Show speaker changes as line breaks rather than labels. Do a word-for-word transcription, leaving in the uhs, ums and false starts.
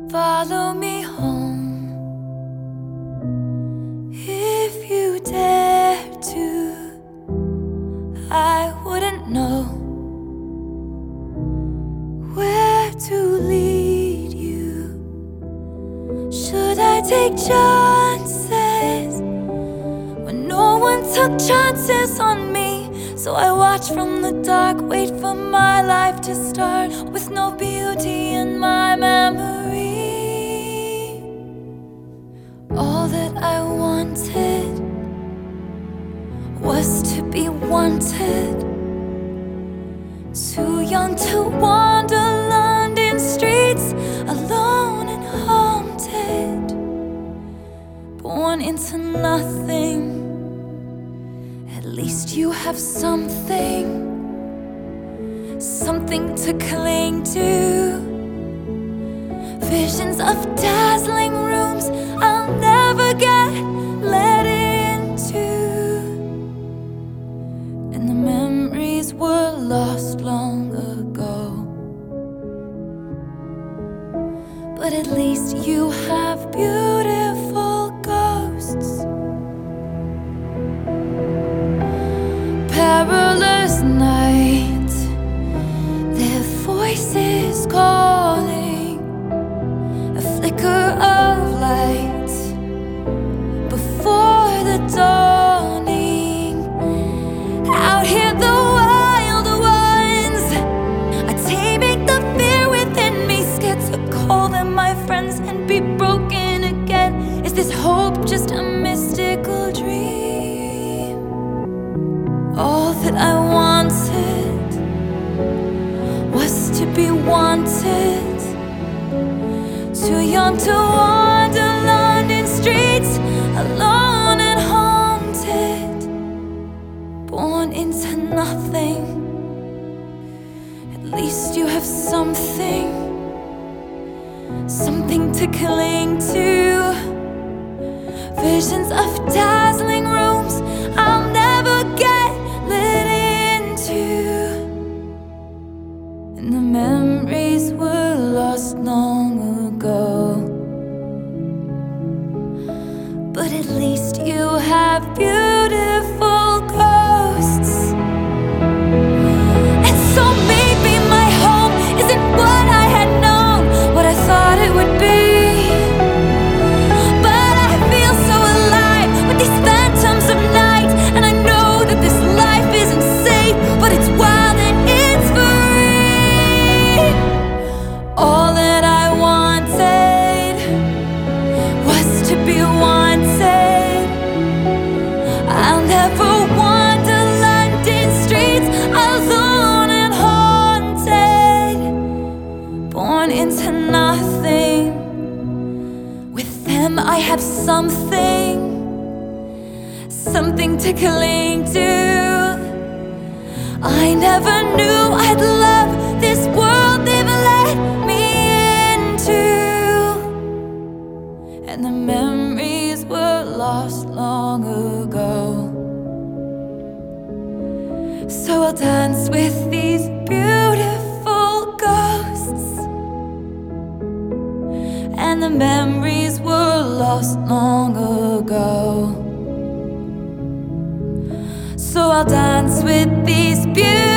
Follow me home if you dare to. I wouldn't know where to lead you. Should I take chances when no one took chances on me? So I watch from the dark, wait for my life to start with no beauty in my memory. All that I wanted was to be wanted. Too young to wander London streets alone and haunted. Born into nothing. At least you have something, something to cling to. Visions of dazzling rooms I'll never get let into. And the memories were lost long ago. But at least you have beautiful ghosts. Perilous night, their voices calling, a flicker of light before the dawning. Out here the wild ones are taming the fear within me, scared to call them my friends and be broken again. Is this hope just a mystical dream? All that I wanted was to be wanted. Too young to wander London streets alone and haunted. Born into nothing. At least you have something, something to cling to. Visions of dazzling rooms I'll never get let into. And the memories were lost long ago. But at least you have beautiful ghosts. And so maybe my home isn't what I had known, what I thought it would be. But I feel so alive with these phantoms of night, and I know that this life isn't safe, but it's wild and it's free. All that I wanted was to be wanted. I'll never wander London streets alone and haunted. Born into nothing. With them I have something, something to cling to. I never knew I'd love this world they've let me into. And the memories were lost long ago. So I'll dance with these beautiful ghosts. And the memories were lost long ago. So I'll dance with these beautiful